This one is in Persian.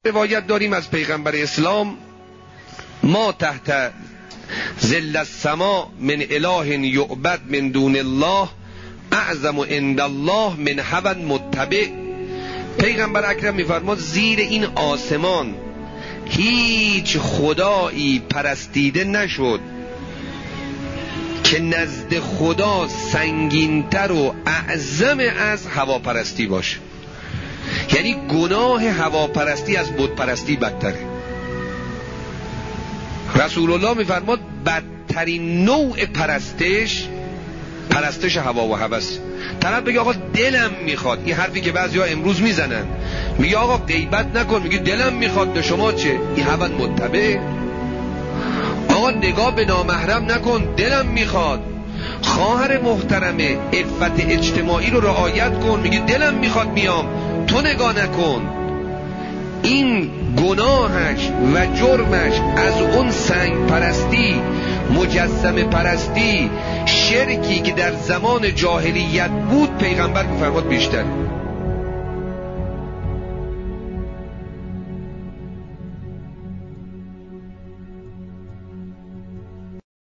روایت داریم از پیغمبر اسلام ما تحت ظل السماء من اله یعبد من دون الله اعظم عند الله من هوى متبع. پیغمبر اکرم میفرماد زیر این آسمان هیچ خدایی پرستیده نشد که نزد خدا سنگینتر و اعظم از هواپرستی باشه. یعنی گناه هواپرستی از بتپرستی بدتره. رسول الله میفرماد بدترین نوع پرستش هوا و هوس. طرف بگه آقا دلم میخواد، این حرفی که بعضیا امروز میزنن، میگه آقا غیبت نکن، میگه دلم میخواد، به شما چه؟ این هوا متبع. آقا نگاه به نامحرم نکن، دلم میخواد. خواهر محترمه عفت اجتماعی رو رعایت کن، میگه دلم میخواد میام، تو نگاه نکن. این گناهش و جرمش از اون سنگ پرستی، مجسمه پرستی، شرکی که در زمان جاهلیت بود پیغمبر میفرماد بیشتر.